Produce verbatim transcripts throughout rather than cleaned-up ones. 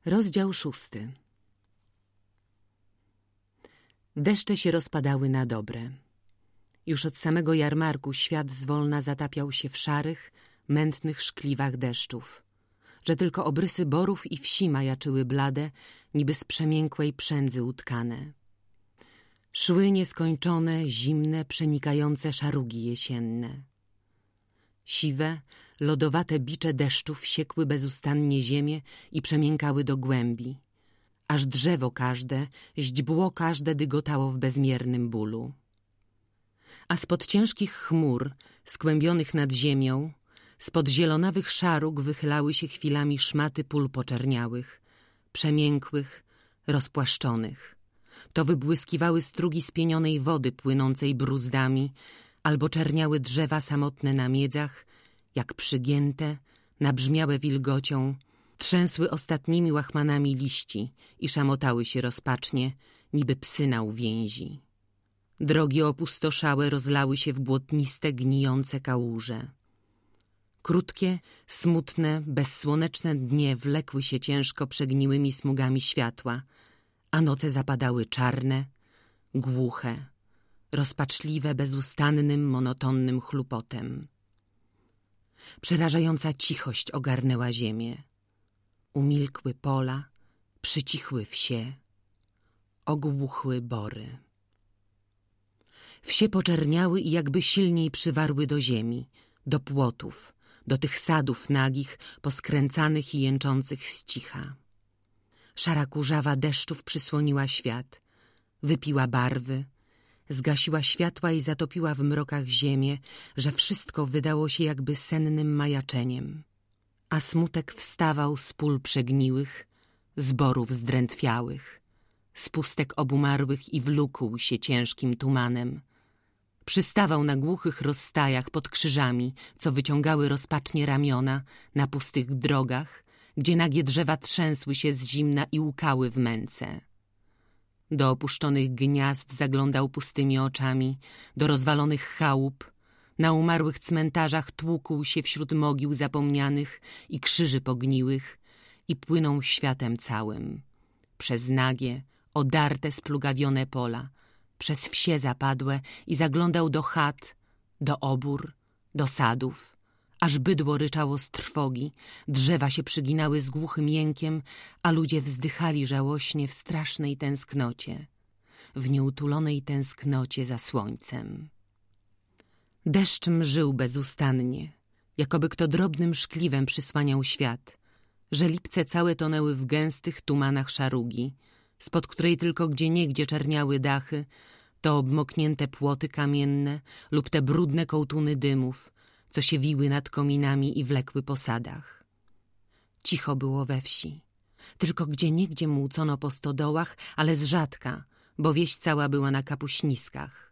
Rozdział szósty. Deszcze się rozpadały na dobre. Już od samego jarmarku świat zwolna zatapiał się w szarych, mętnych szkliwach deszczów, że tylko obrysy borów i wsi majaczyły blade, niby z przemiękłej przędzy utkane. Szły nieskończone, zimne, przenikające szarugi jesienne. Siwe, lodowate bicze deszczów siekły bezustannie ziemię i przemiękały do głębi, aż drzewo każde, źdźbło każde dygotało w bezmiernym bólu. A spod ciężkich chmur, skłębionych nad ziemią, spod zielonawych szarug wychylały się chwilami szmaty pól poczerniałych, przemiękłych, rozpłaszczonych. To wybłyskiwały strugi spienionej wody płynącej bruzdami, albo czerniały drzewa samotne na miedzach, jak przygięte, nabrzmiałe wilgocią, trzęsły ostatnimi łachmanami liści i szamotały się rozpacznie, niby psy na uwięzi. Drogi opustoszałe rozlały się w błotniste, gnijące kałuże. Krótkie, smutne, bezsłoneczne dnie wlekły się ciężko przegniłymi smugami światła, a noce zapadały czarne, głuche, rozpaczliwe bezustannym, monotonnym chlupotem. Przerażająca cichość ogarnęła ziemię. Umilkły pola, przycichły wsie, ogłuchły bory. Wsie poczerniały i jakby silniej przywarły do ziemi, do płotów, do tych sadów nagich, poskręcanych i jęczących z cicha. Szara kurzawa deszczów przysłoniła świat, wypiła barwy, zgasiła światła i zatopiła w mrokach ziemię, że wszystko wydało się jakby sennym majaczeniem. A smutek wstawał z pól przegniłych, z borów zdrętwiałych, z pustek obumarłych i wlókł się ciężkim tumanem. Przystawał na głuchych rozstajach pod krzyżami, co wyciągały rozpacznie ramiona, na pustych drogach, gdzie nagie drzewa trzęsły się z zimna i łkały w męce. Do opuszczonych gniazd zaglądał pustymi oczami, do rozwalonych chałup, na umarłych cmentarzach tłukł się wśród mogił zapomnianych i krzyży pogniłych i płynął światem całym. Przez nagie, odarte, splugawione pola, przez wsie zapadłe i zaglądał do chat, do obór, do sadów, aż bydło ryczało z trwogi, drzewa się przyginały z głuchym jękiem, a ludzie wzdychali żałośnie w strasznej tęsknocie, w nieutulonej tęsknocie za słońcem. Deszcz mżył bezustannie, jakoby kto drobnym szkliwem przysłaniał świat, że lipce całe tonęły w gęstych tumanach szarugi, spod której tylko gdzieniegdzie czerniały dachy, to obmoknięte płoty kamienne lub te brudne kołtuny dymów, co się wiły nad kominami i wlekły po sadach. Cicho było we wsi. Tylko gdzieniegdzie młócono po stodołach, ale z rzadka, bo wieś cała była na kapuśniskach.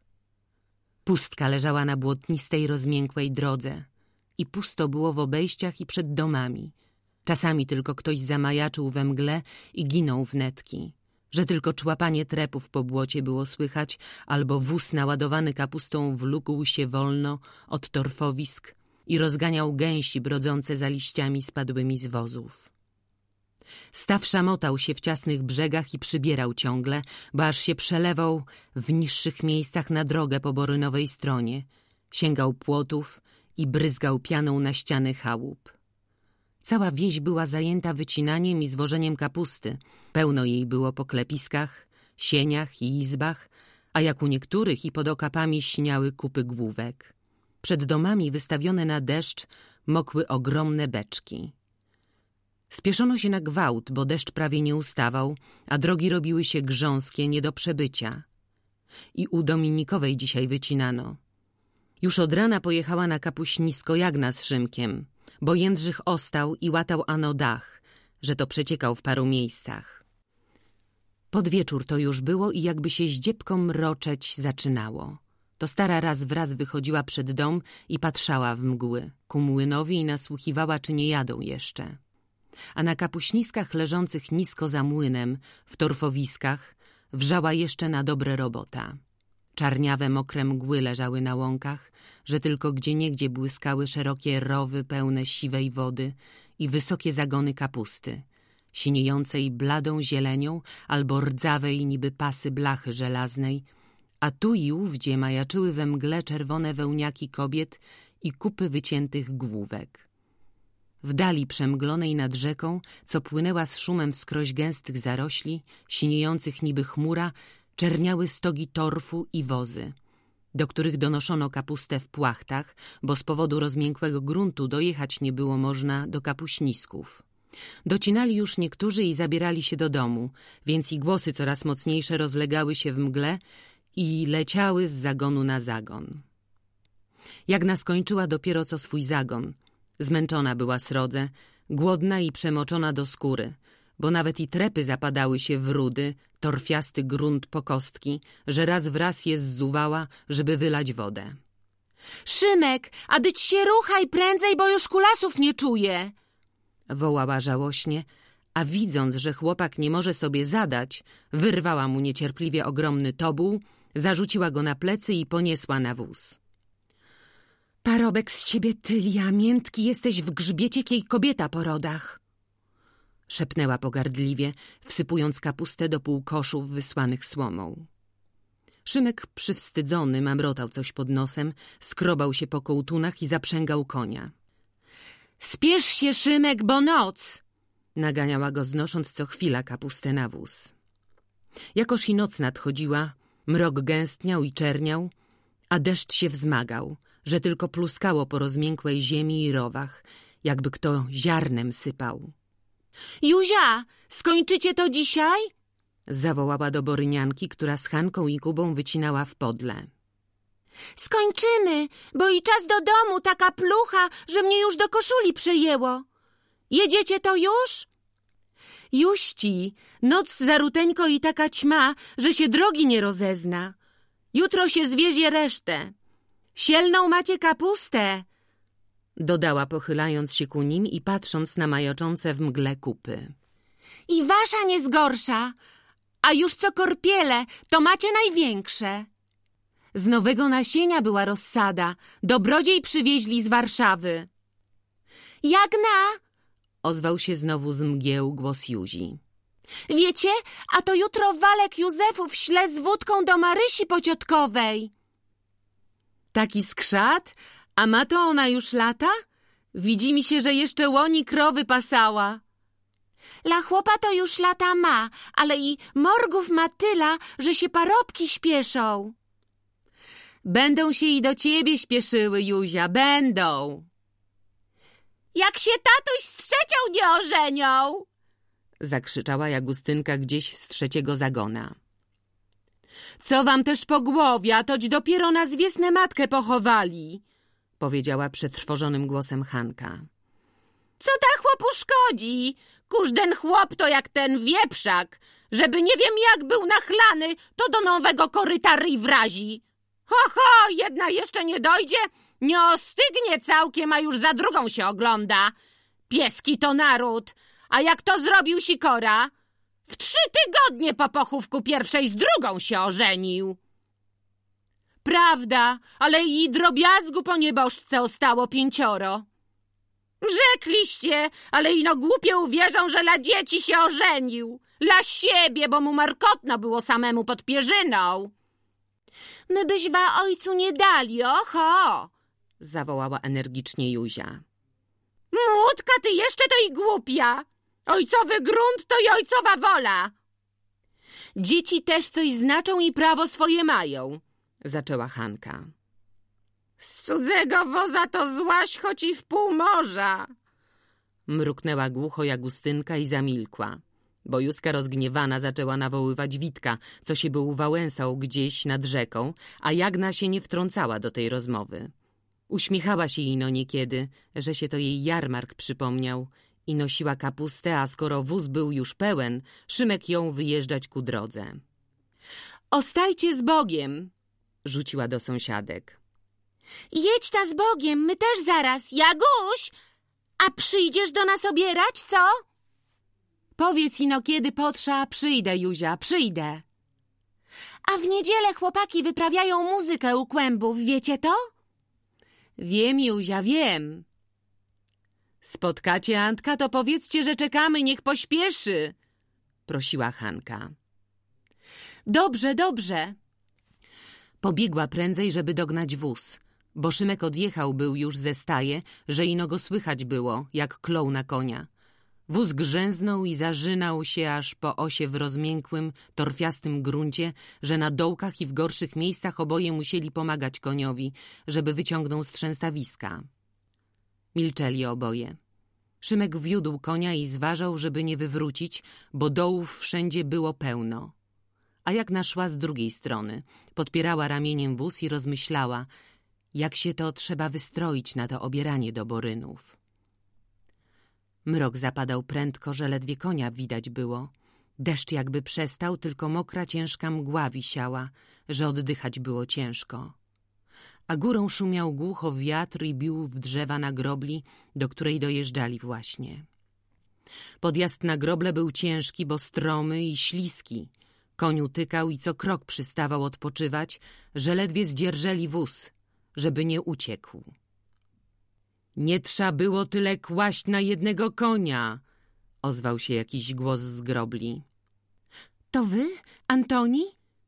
Pustka leżała na błotnistej, rozmiękłej drodze i pusto było w obejściach i przed domami. Czasami tylko ktoś zamajaczył we mgle i ginął w netki, że tylko człapanie trepów po błocie było słychać, albo wóz naładowany kapustą wlókł się wolno od torfowisk i rozganiał gęsi brodzące za liściami spadłymi z wozów. Staw szamotał się w ciasnych brzegach i przybierał ciągle, bo aż się przelewał w niższych miejscach na drogę po borynowej stronie, sięgał płotów i bryzgał pianą na ściany chałup. Cała wieś była zajęta wycinaniem i zwożeniem kapusty. Pełno jej było po klepiskach, sieniach i izbach, a jak u niektórych i pod okapami śniały kupy główek. Przed domami wystawione na deszcz mokły ogromne beczki. Spieszono się na gwałt, bo deszcz prawie nie ustawał, a drogi robiły się grząskie, nie do przebycia. I u Dominikowej dzisiaj wycinano. Już od rana pojechała na kapuśnisko Jagna z Szymkiem, bo Jędrzych ostał i łatał ano dach, że to przeciekał w paru miejscach. Pod wieczór to już było i jakby się zdziepką mroczeć zaczynało. To stara raz wraz wychodziła przed dom i patrzała w mgły ku młynowi i nasłuchiwała, czy nie jadą jeszcze. A na kapuśniskach leżących nisko za młynem, w torfowiskach, wrzała jeszcze na dobre robota. Czarniawe, mokre mgły leżały na łąkach, że tylko gdzieniegdzie błyskały szerokie rowy pełne siwej wody i wysokie zagony kapusty, siniejącej bladą zielenią albo rdzawej niby pasy blachy żelaznej, a tu i ówdzie majaczyły we mgle czerwone wełniaki kobiet i kupy wyciętych główek. W dali przemglonej nad rzeką, co płynęła z szumem wskroś gęstych zarośli, siniejących niby chmura, czerniały stogi torfu i wozy, do których donoszono kapustę w płachtach, bo z powodu rozmiękłego gruntu dojechać nie było można do kapuśnisków. Docinali już niektórzy i zabierali się do domu, więc i głosy coraz mocniejsze rozlegały się w mgle i leciały z zagonu na zagon. Jagna skończyła dopiero co swój zagon. Zmęczona była srodze, głodna i przemoczona do skóry, bo nawet i trepy zapadały się w rudy, torfiasty grunt po kostki, że raz w raz je zzuwała, żeby wylać wodę. — Szymek, a dyć się ruchaj prędzej, bo już kulasów nie czuję! — wołała żałośnie, a widząc, że chłopak nie może sobie zadać, wyrwała mu niecierpliwie ogromny tobuł, zarzuciła go na plecy i poniesła na wóz. — Parobek z ciebie tylia, miętki jesteś w grzbiecie kiej kobieta po rodach! — szepnęła pogardliwie, wsypując kapustę do pół koszów wysłanych słomą. Szymek przywstydzony mamrotał coś pod nosem, skrobał się po kołtunach i zaprzęgał konia. — Spiesz się, Szymek, bo noc! — naganiała go, znosząc co chwila kapustę na wóz. Jakoż i noc nadchodziła, mrok gęstniał i czerniał, a deszcz się wzmagał, że tylko pluskało po rozmiękłej ziemi i rowach, jakby kto ziarnem sypał. — Juzia, skończycie to dzisiaj? — zawołała do Borynianki, która z Hanką i Kubą wycinała w podle. — Skończymy, bo i czas do domu, taka plucha, że mnie już do koszuli przejęło. Jedziecie to już? — Juści, noc zaruteńko i taka ćma, że się drogi nie rozezna. Jutro się zwiezie resztę. Sielną macie kapustę! — dodała, pochylając się ku nim i patrząc na majaczące w mgle kupy. — I wasza nie zgorsza, a już co korpiele, to macie największe. Z nowego nasienia była rozsada, dobrodziej przywieźli z Warszawy. — Jagna! — ozwał się znowu z mgieł głos Juzi. — Wiecie, a to jutro Walek Józefów śle z wódką do Marysi Pociotkowej. — Taki skrzat? A ma to ona już lata? Widzi mi się, że jeszcze łoni krowy pasała. — La chłopa to już lata ma, ale i morgów ma tyla, że się parobki śpieszą. — Będą się i do ciebie śpieszyły, Juzia, będą. — Jak się tatuś z trzecią nie ożenią! — zakrzyczała Jagustynka gdzieś z trzeciego zagona. — Co wam też po głowie, a toć dopiero na zwiesnę matkę pochowali! — powiedziała przetrwożonym głosem Hanka. — Co ta chłopu szkodzi? Kużden chłop to jak ten wieprzak, żeby nie wiem jak był nachlany, to do nowego koryta ryj wrazi. Ho, ho, jedna jeszcze nie dojdzie, nie ostygnie całkiem, a już za drugą się ogląda. Pieski to naród, a jak to zrobił Sikora? W trzy tygodnie po pochówku pierwszej z drugą się ożenił. Prawda, ale i drobiazgu po nieboszczce ostało pięcioro. Rzekliście, ale ino głupie uwierzą, że dla dzieci się ożenił. Dla siebie, bo mu markotno było samemu pod pierzyną. My byś wa ojcu nie dali, oho! Zawołała energicznie Juzia. Młódka, ty jeszcze to i głupia. Ojcowy grunt to i ojcowa wola. Dzieci też coś znaczą i prawo swoje mają, zaczęła Hanka. Z cudzego woza to złaś, choć i w pół morza. Mruknęła głucho Jagustynka i zamilkła, bo Józka rozgniewana zaczęła nawoływać Witka, co się był wałęsał gdzieś nad rzeką, a Jagna się nie wtrącała do tej rozmowy. Uśmiechała się ino niekiedy, że się to jej jarmark przypomniał i nosiła kapustę, a skoro wóz był już pełen, Szymek ją wyjeżdżać ku drodze. Ostajcie z Bogiem, rzuciła do sąsiadek. Jedź ta z Bogiem, my też zaraz. Jaguś, a przyjdziesz do nas obierać, co? Powiedz ino, kiedy potrza, przyjdę, Juzia, przyjdę. A w niedzielę chłopaki wyprawiają muzykę u kłębów, wiecie to? Wiem, Juzia, wiem. Spotkacie Antka, to powiedzcie, że czekamy, niech pośpieszy, prosiła Hanka. Dobrze, dobrze. Pobiegła prędzej, żeby dognać wóz, bo Szymek odjechał był już ze staje, że ino go słychać było, jak klął na konia. Wóz grzęznął i zarzynał się aż po osie w rozmiękłym, torfiastym gruncie, że na dołkach i w gorszych miejscach oboje musieli pomagać koniowi, żeby wyciągnął z trzęsawiska. Milczeli oboje. Szymek wiódł konia i zważał, żeby nie wywrócić, bo dołów wszędzie było pełno. A Jagna szła z drugiej strony, podpierała ramieniem wóz i rozmyślała, jak się to trzeba wystroić na to obieranie do Borynów. Mrok zapadał prędko, że ledwie konia widać było. Deszcz jakby przestał, tylko mokra, ciężka mgła wisiała, że oddychać było ciężko. A górą szumiał głucho wiatr i bił w drzewa na grobli, do której dojeżdżali właśnie. Podjazd na groble był ciężki, bo stromy i śliski. Koń utykał i co krok przystawał odpoczywać, że ledwie zdzierżeli wóz, żeby nie uciekł. Nie trza było tyle kłaść na jednego konia, ozwał się jakiś głos z grobli. To wy, Antoni?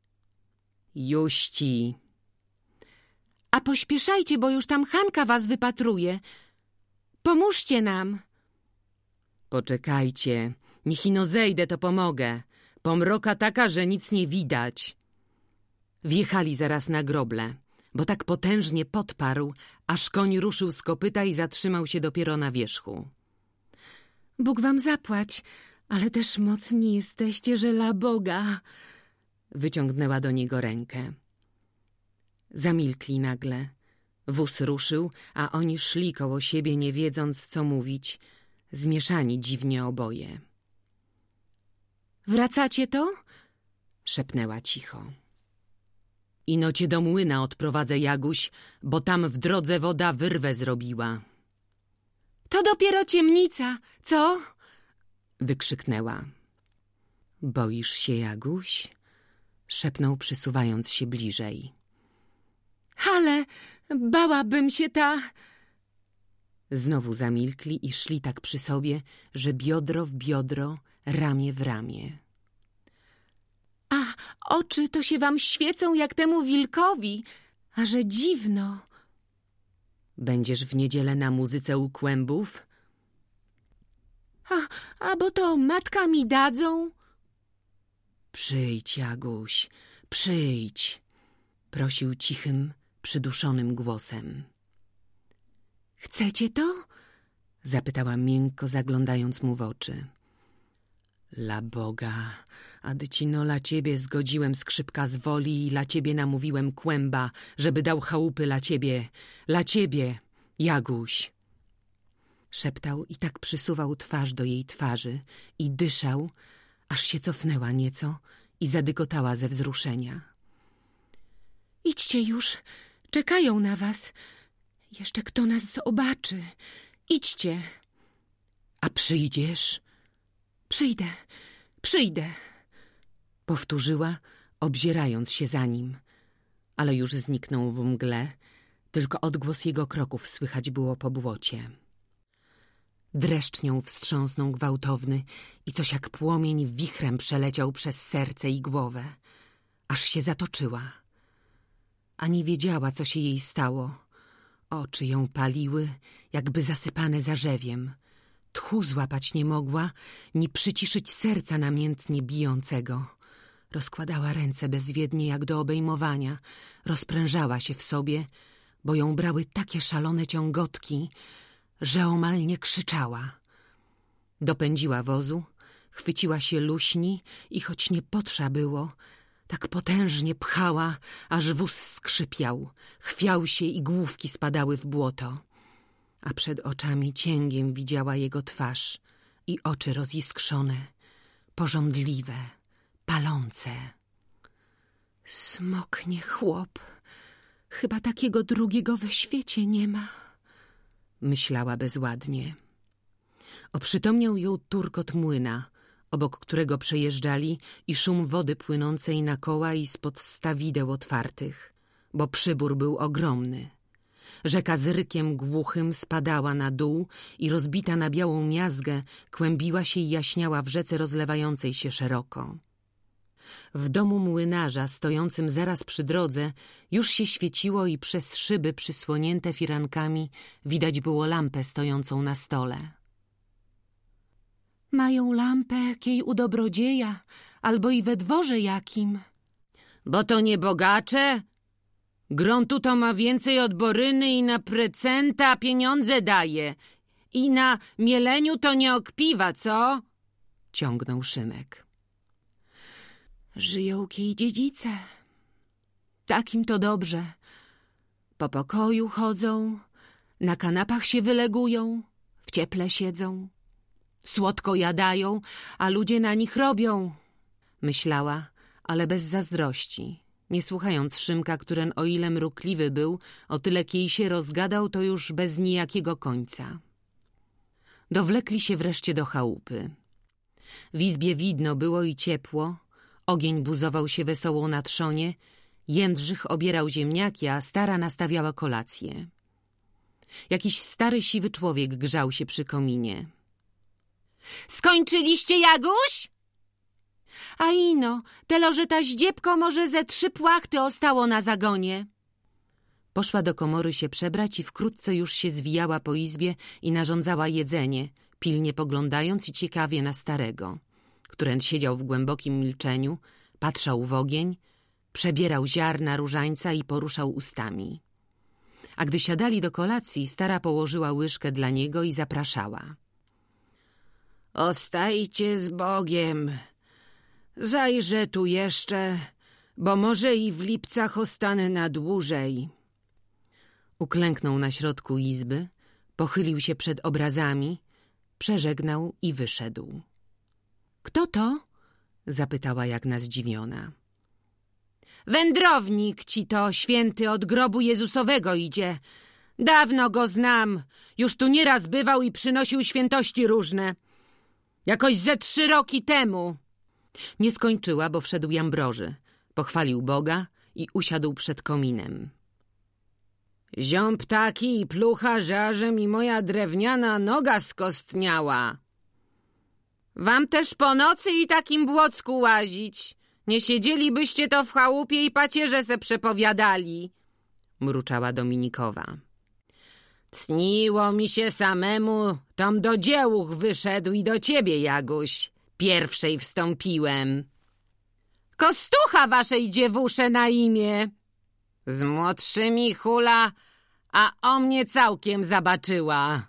Juści. A pośpieszajcie, bo już tam Hanka was wypatruje. Pomóżcie nam. Poczekajcie, niech ino zejdę, to pomogę. Pomroka taka, że nic nie widać. Wjechali zaraz na groble, bo tak potężnie podparł, aż koń ruszył z kopyta i zatrzymał się dopiero na wierzchu. Bóg wam zapłać, ale też mocni jesteście, że la Boga. Wyciągnęła do niego rękę. Zamilkli nagle. Wóz ruszył, a oni szli koło siebie, nie wiedząc, co mówić, zmieszani dziwnie oboje. Wracacie to? Szepnęła cicho. Ino cię do młyna odprowadzę, Jaguś, bo tam w drodze woda wyrwę zrobiła. To dopiero ciemnica, co? Wykrzyknęła. Boisz się, Jaguś? Szepnął, przysuwając się bliżej. Ale bałabym się ta... Znowu zamilkli i szli tak przy sobie, że biodro w biodro, ramię w ramię. A oczy to się wam świecą jak temu wilkowi, a że dziwno. Będziesz w niedzielę na muzyce u Kłębów? A, a bo to matka mi dadzą? Przyjdź, Jaguś, przyjdź, prosił cichym, przyduszonym głosem. Chcecie to? Zapytała miękko, zaglądając mu w oczy. La Boga, a dycino la ciebie zgodziłem skrzypka z woli i la ciebie namówiłem Kłęba, żeby dał chałupy la ciebie, la ciebie, Jaguś. Szeptał i tak przysuwał twarz do jej twarzy i dyszał, aż się cofnęła nieco i zadygotała ze wzruszenia. Idźcie już, czekają na was. Jeszcze kto nas zobaczy. Idźcie. A przyjdziesz? Przyjdę, przyjdę, powtórzyła, obzierając się za nim, ale już zniknął w mgle, tylko odgłos jego kroków słychać było po błocie. Dreszcz nią wstrząsnął gwałtowny i coś jak płomień wichrem przeleciał przez serce i głowę, aż się zatoczyła. Ani wiedziała, co się jej stało. Oczy ją paliły, jakby zasypane zarzewiem. Tchu złapać nie mogła, ni przyciszyć serca namiętnie bijącego. Rozkładała ręce bezwiednie jak do obejmowania, rozprężała się w sobie, bo ją brały takie szalone ciągotki, że omal nie krzyczała. Dopędziła wozu, chwyciła się luśni i choć nie potrza było, tak potężnie pchała, aż wóz skrzypiał, chwiał się i główki spadały w błoto. A przed oczami cięgiem widziała jego twarz i oczy roziskrzone, pożądliwe, palące. Smoknie chłop, chyba takiego drugiego we świecie nie ma, myślała bezładnie. Oprzytomniał ją turkot młyna, obok którego przejeżdżali, i szum wody płynącej na koła i spod stawideł otwartych, bo przybór był ogromny. Rzeka z rykiem głuchym spadała na dół i rozbita na białą miazgę kłębiła się i jaśniała w rzece rozlewającej się szeroko. W domu młynarza, stojącym zaraz przy drodze, już się świeciło i przez szyby przysłonięte firankami widać było lampę stojącą na stole. Mają lampę jakiej u dobrodzieja, albo i we dworze jakim. Bo to nie bogacze? Gruntu to ma więcej od boryny i na precenta pieniądze daje. I na mieleniu to nie okpiwa, co? Ciągnął Szymek. Żyją kiej dziedzice. Takim to dobrze. Po pokoju chodzą, na kanapach się wylegują, w cieple siedzą. Słodko jadają, a ludzie na nich robią. Myślała, ale bez zazdrości. Nie słuchając Szymka, któren o ile mrukliwy był, o tyle kiej się rozgadał, to już bez nijakiego końca. Dowlekli się wreszcie do chałupy. W izbie widno było i ciepło, ogień buzował się wesoło na trzonie, Jędrzych obierał ziemniaki, a stara nastawiała kolację. Jakiś stary, siwy człowiek grzał się przy kominie. — Skończyliście, Jaguś? — A ino, telo, że ta ździebko może ze trzy płachty ostało na zagonie. Poszła do komory się przebrać i wkrótce już się zwijała po izbie i narządzała jedzenie, pilnie poglądając i ciekawie na starego, któren siedział w głębokim milczeniu, patrzał w ogień, przebierał ziarna różańca i poruszał ustami. A gdy siadali do kolacji, stara położyła łyżkę dla niego i zapraszała. — Ostajcie z Bogiem. Zajrzę tu jeszcze, bo może i w Lipcach ostanę na dłużej. Uklęknął na środku izby, pochylił się przed obrazami, przeżegnał i wyszedł. — Kto to? — zapytała Jagna zdziwiona. — Wędrownik ci to, święty, od grobu Jezusowego idzie. Dawno go znam, już tu nieraz bywał i przynosił świętości różne. Jakoś ze trzy roki temu. Nie skończyła, bo wszedł Jambroży, pochwalił Boga i usiadł przed kominem. Ziąb taki i plucha, że aże mi moja drewniana noga skostniała. Wam też po nocy i takim błocku łazić. Nie siedzielibyście to w chałupie i pacierze se przepowiadali, mruczała Dominikowa. Cniło mi się samemu, tom do dziełuch wyszedł i do ciebie, Jaguś, pierwszej wstąpiłem. Kostucha waszej dziewusze na imię. Z młodszymi hula, a o mnie całkiem zabaczyła.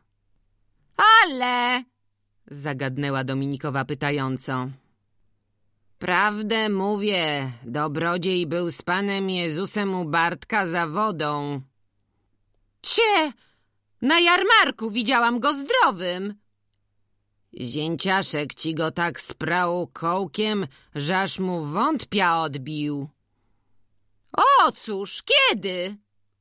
Ale, zagadnęła Dominikowa pytająco. Prawdę mówię, dobrodziej był z Panem Jezusem u Bartka za wodą. Cie, na jarmarku widziałam go zdrowym. Zięciaszek ci go tak sprał kołkiem, że aż mu wątpia odbił. O cóż, kiedy?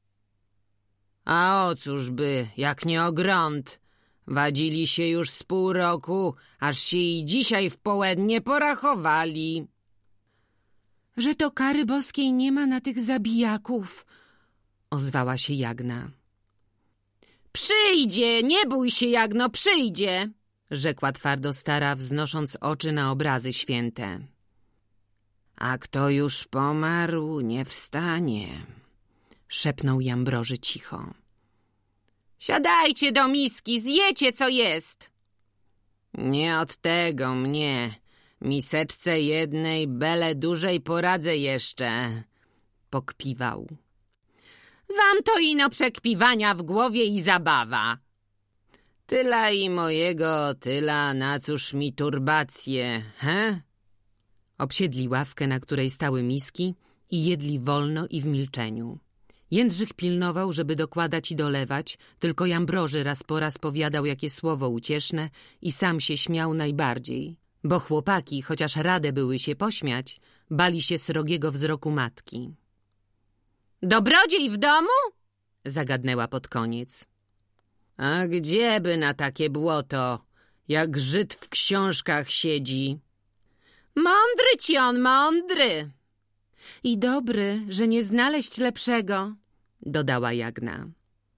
A o cóż by, jak nie o grąd. Wadzili się już z pół roku, aż się i dzisiaj w połednie porachowali. Że to kary boskiej nie ma na tych zabijaków, ozwała się Jagna. Przyjdzie, nie bój się, Jagno, przyjdzie, rzekła twardo stara, wznosząc oczy na obrazy święte. A kto już pomarł, nie wstanie, szepnął Jambroży cicho. Siadajcie do miski, zjecie co jest. Nie od tego mnie, miseczce jednej bele dłużej poradzę jeszcze, pokpiwał. Wam to ino przekpiwania w głowie i zabawa. Tyla i mojego, tyla, na cóż mi turbacje, he? Obsiedli ławkę, na której stały miski i jedli wolno i w milczeniu. Jędrzych pilnował, żeby dokładać i dolewać, tylko Jambroży raz po raz powiadał jakie słowo ucieszne i sam się śmiał najbardziej, bo chłopaki, chociaż rade były się pośmiać, bali się srogiego wzroku matki. Dobrodziej w domu? Zagadnęła pod koniec. A gdzieby na takie błoto, jak Żyd w książkach siedzi. Mądry ci on, mądry. I dobry, że nie znaleźć lepszego, dodała Jagna.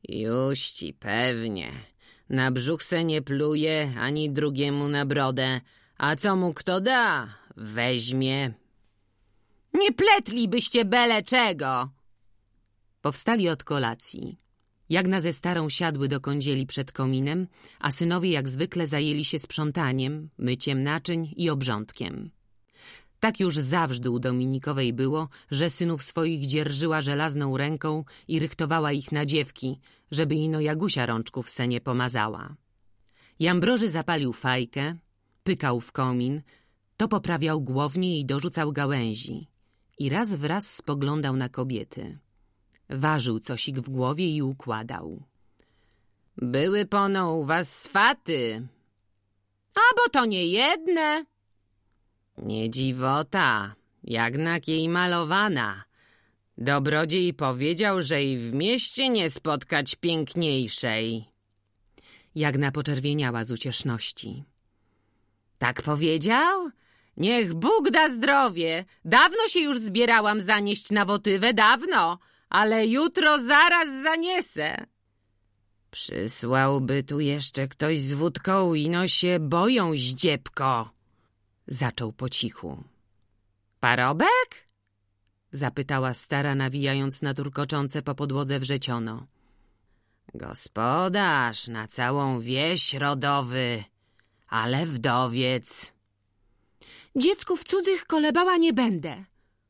Już ci pewnie. Na brzuch se nie pluje, ani drugiemu na brodę. A co mu kto da, weźmie. Nie pletlibyście byle czego. Powstali od kolacji. Jagna ze starą siadły do kądzieli przed kominem, a synowie jak zwykle zajęli się sprzątaniem, myciem naczyń i obrządkiem. Tak już zawsze u Dominikowej było, że synów swoich dzierżyła żelazną ręką i rychtowała ich na dziewki, żeby ino Jagusia rączków se nie pomazała. Jambroży zapalił fajkę, pykał w komin, to poprawiał głownie i dorzucał gałęzi. I raz w raz spoglądał na kobiety. Ważył cosik w głowie i układał. Były pono u was swaty. A bo to nie jedne. Nie dziwota, Jagnak jej malowana. Dobrodziej powiedział, że i w mieście nie spotkać piękniejszej. Jagna poczerwieniała z ucieszności. Tak powiedział? Niech Bóg da zdrowie. Dawno się już zbierałam zanieść na wotywę, dawno, ale jutro zaraz zaniesę. Przysłałby tu jeszcze ktoś z wódką, ino się boją, zdziebko. Zaczął po cichu. Parobek? Zapytała stara, nawijając na turkoczące po podłodze wrzeciono. Gospodarz na całą wieś rodowy, ale wdowiec. Dziecków cudzych kolebała nie będę.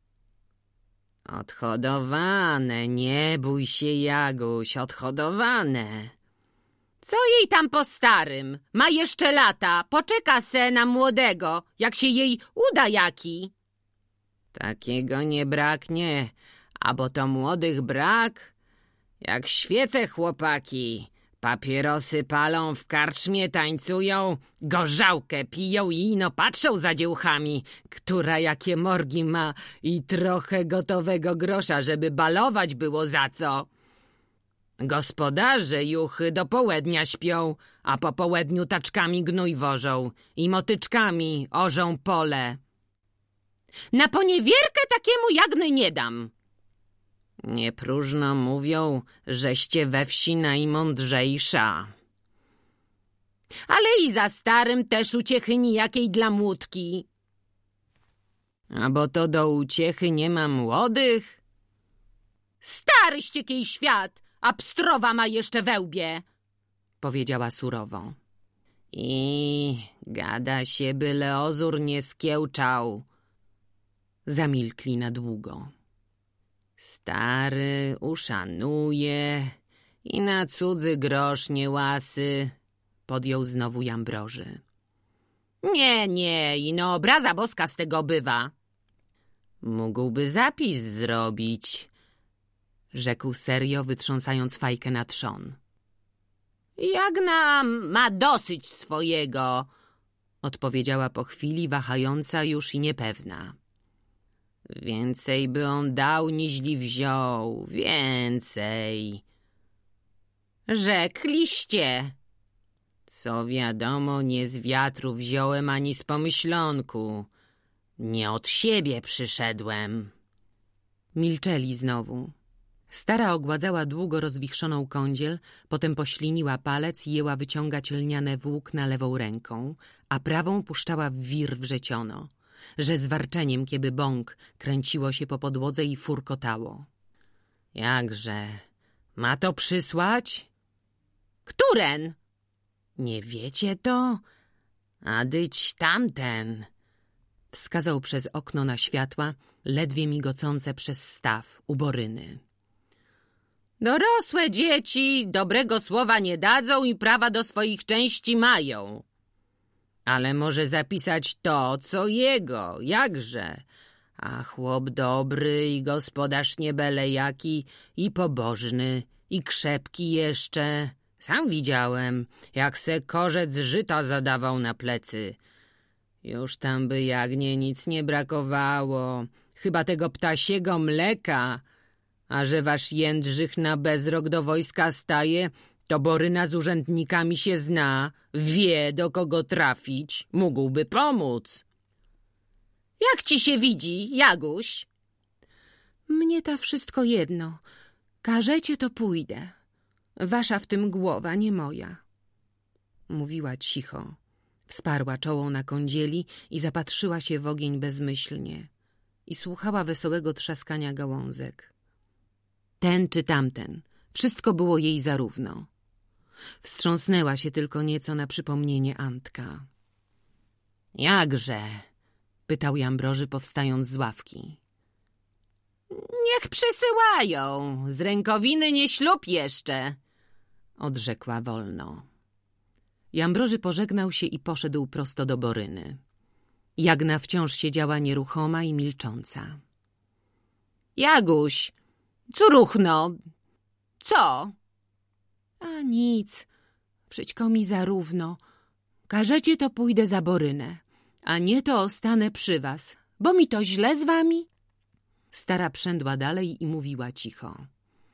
Odhodowane, nie bój się, Jaguś, odhodowane. Co jej tam po starym? Ma jeszcze lata, poczeka se na młodego, jak się jej uda jaki. Takiego nie braknie, a bo to młodych brak. Jak świece chłopaki, papierosy palą, w karczmie tańcują, gorzałkę piją i ino patrzą za dziełchami, która jakie morgi ma i trochę gotowego grosza, żeby balować było za co. Gospodarze juchy do połednia śpią, a po połedniu taczkami gnój wożą i motyczkami orzą pole. Na poniewierkę takiemu Jagny nie dam. Nie próżno mówią, żeście we wsi najmądrzejsza. Ale i za starym też uciechy nijakiej dla młódki. A bo to do uciechy nie ma młodych? Stary ściekiej świat, a pstrowa ma jeszcze we łbie, powiedziała surowo. I gada się, byle ozór nie skiełczał. Zamilkli na długo. Stary uszanuje i na cudzy grosz nie łasy, podjął znowu Jambroży. Nie, nie, ino obraza boska z tego bywa. Mógłby zapis zrobić, rzekł serio, wytrząsając fajkę na trzon. Jagna ma dosyć swojego, odpowiedziała po chwili, wahająca już i niepewna. Więcej by on dał, niźli wziął, więcej. Rzekliście. Co wiadomo, nie z wiatru wziąłem, ani z pomyślonku. Nie od siebie przyszedłem. Milczeli znowu. Stara ogładzała długo rozwichrzoną kądziel, potem pośliniła palec i jęła wyciągać lniane włókna lewą ręką, a prawą puszczała w wir wrzeciono, że z warczeniem kieby bąk kręciło się po podłodze i furkotało. Jakże? Ma to przysłać? Któren? Nie wiecie to? A dyć tamten. Wskazał przez okno na światła, ledwie migocące przez staw u Boryny. Dorosłe dzieci dobrego słowa nie dadzą i prawa do swoich części mają. Ale może zapisać to, co jego, jakże. A chłop dobry i gospodarz nie byle jaki, i pobożny, i krzepki jeszcze. Sam widziałem, jak se korzec żyta zadawał na plecy. Już tam by Jagnie nic nie brakowało, chyba tego ptasiego mleka. A że wasz Jędrzych na bezrok do wojska staje, to Boryna z urzędnikami się zna, wie, do kogo trafić, mógłby pomóc. Jak ci się widzi, Jaguś? Mnie ta wszystko jedno. Każecie, to pójdę. Wasza w tym głowa, nie moja. Mówiła cicho. Wsparła czoło na kądzieli i zapatrzyła się w ogień bezmyślnie. I słuchała wesołego trzaskania gałązek. Ten czy tamten. Wszystko było jej zarówno. Wstrząsnęła się tylko nieco na przypomnienie Antka. Jakże? Pytał Jambroży, powstając z ławki. Niech przysyłają. Z rękowiny nie ślub jeszcze. Odrzekła wolno. Jambroży pożegnał się i poszedł prosto do Boryny. Jagna wciąż siedziała nieruchoma i milcząca. Jaguś, córuchno, co? A nic, wszystko mi zarówno. Każecie, to pójdę za Borynę, a nie to ostanę przy was, bo mi to źle z wami? Stara przędła dalej i mówiła cicho.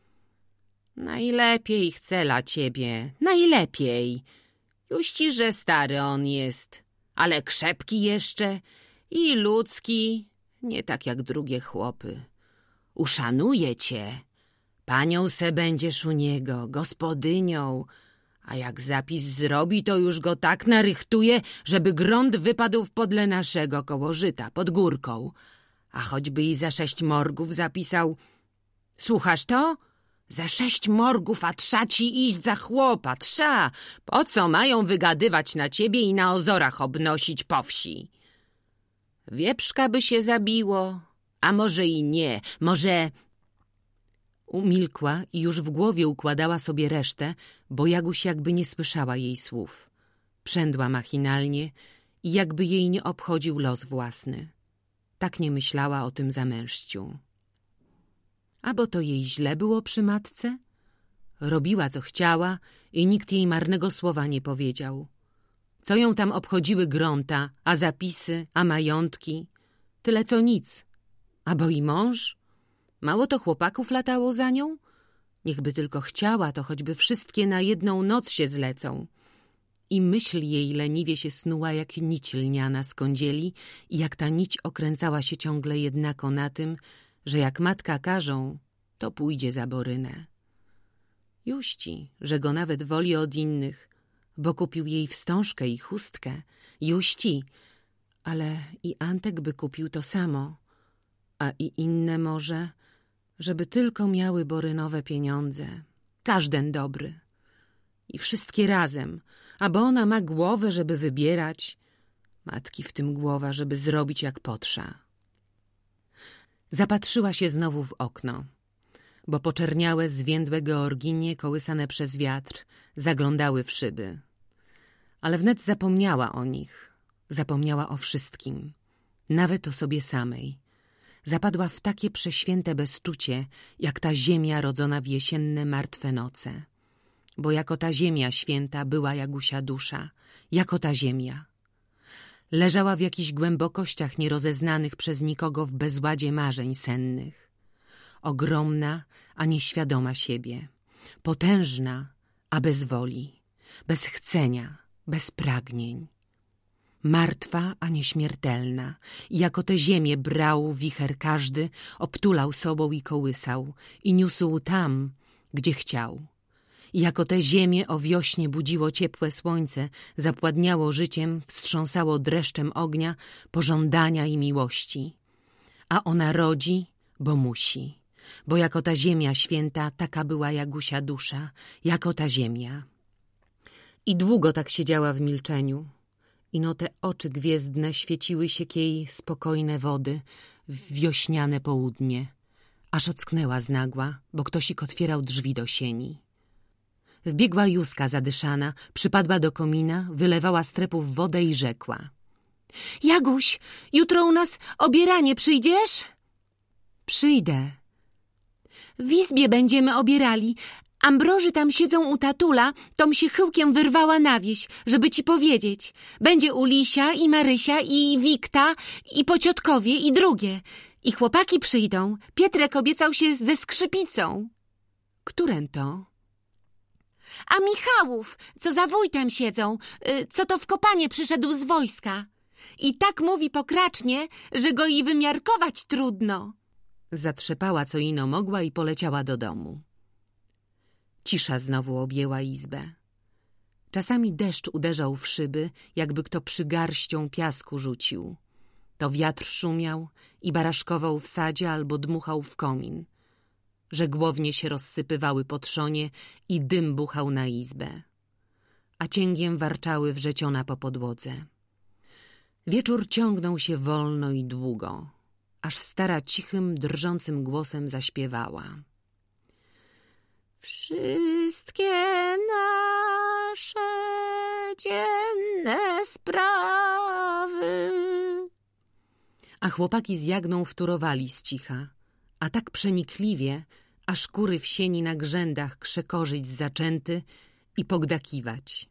Najlepiej chcę dla ciebie, najlepiej. Juści, że stary on jest, ale krzepki jeszcze i ludzki, nie tak jak drugie chłopy. Uszanuje cię. Panią se będziesz u niego, gospodynią, a jak zapis zrobi, to już go tak narychtuje, żeby grunt wypadł w podle naszego koło żyta, pod górką. A choćby i za sześć morgów zapisał... Słuchasz to? Za sześć morgów, a trza ci iść za chłopa, trza. Po co mają wygadywać na ciebie i na ozorach obnosić po wsi? Wieprzka by się zabiło, a może i nie, może... Umilkła i już w głowie układała sobie resztę, bo Jaguś jakby nie słyszała jej słów. Przędła machinalnie i jakby jej nie obchodził los własny. Tak nie myślała o tym zamężciu. A bo to jej źle było przy matce? Robiła, co chciała i nikt jej marnego słowa nie powiedział. Co ją tam obchodziły grąta, a zapisy, a majątki? Tyle co nic. A bo i mąż? Mało to chłopaków latało za nią? Niechby tylko chciała, to choćby wszystkie na jedną noc się zlecą. I myśl jej leniwie się snuła jak nić lniana z kądzieli i jak ta nić okręcała się ciągle jednako na tym, że jak matka każą, to pójdzie za Borynę. Juści, że go nawet woli od innych, bo kupił jej wstążkę i chustkę. Juści, ale i Antek by kupił to samo, a i inne może, żeby tylko miały Borynowe pieniądze. Każden dobry. I wszystkie razem, a bo ona ma głowę, żeby wybierać. Matki w tym głowa, żeby zrobić jak potrza. Zapatrzyła się znowu w okno, bo poczerniałe, zwiędłe georginie, kołysane przez wiatr, zaglądały w szyby. Ale wnet zapomniała o nich, zapomniała o wszystkim, nawet o sobie samej. Zapadła w takie prześwięte bezczucie, jak ta ziemia rodzona w jesienne martwe noce. Bo jako ta ziemia święta była Jagusia dusza, jako ta ziemia. Leżała w jakichś głębokościach nierozeznanych przez nikogo w bezładzie marzeń sennych. Ogromna, a nieświadoma siebie. Potężna, a bez woli. Bez chcenia, bez pragnień. Martwa, a nieśmiertelna. I jako tę ziemię brał wicher każdy, obtulał sobą i kołysał. I niósł tam, gdzie chciał. I jako tę ziemię o wiośnie budziło ciepłe słońce, zapładniało życiem, wstrząsało dreszczem ognia, pożądania i miłości. A ona rodzi, bo musi, bo jako ta ziemia święta, taka była Jagusia dusza, jako ta ziemia. I długo tak siedziała w milczeniu. Ino te oczy gwiezdne świeciły się kiej spokojne wody w wiośniane południe, aż ocknęła znagła, bo ktośik otwierał drzwi do sieni. Wbiegła Józka zadyszana, przypadła do komina, wylewała z trepów wodę i rzekła. — Jaguś, jutro u nas obieranie, przyjdziesz? — Przyjdę. — W izbie będziemy obierali. Ambroży tam siedzą u tatula, tom się chyłkiem wyrwała na wieś, żeby ci powiedzieć. Będzie u Lisia i Marysia i Wikta i pociotkowie i drugie. I chłopaki przyjdą. Pietrek obiecał się ze skrzypicą. — Którę to? — A Michałów, co za wójtem siedzą, co to w kopanie przyszedł z wojska. I tak mówi pokracznie, że go i wymiarkować trudno. Zatrzepała co ino mogła i poleciała do domu. Cisza znowu objęła izbę. Czasami deszcz uderzał w szyby, jakby kto przygarścią piasku rzucił. To wiatr szumiał i baraszkował w sadzie albo dmuchał w komin. Żeglownie się rozsypywały po trzonie i dym buchał na izbę. A cięgiem warczały wrzeciona po podłodze. Wieczór ciągnął się wolno i długo, aż stara cichym, drżącym głosem zaśpiewała. Wszystkie nasze dzienne sprawy. A chłopaki z Jagną wtórowali z cicha, a tak przenikliwie, aż kury w sieni na grzędach krzekorzyć zaczęty i pogdakiwać.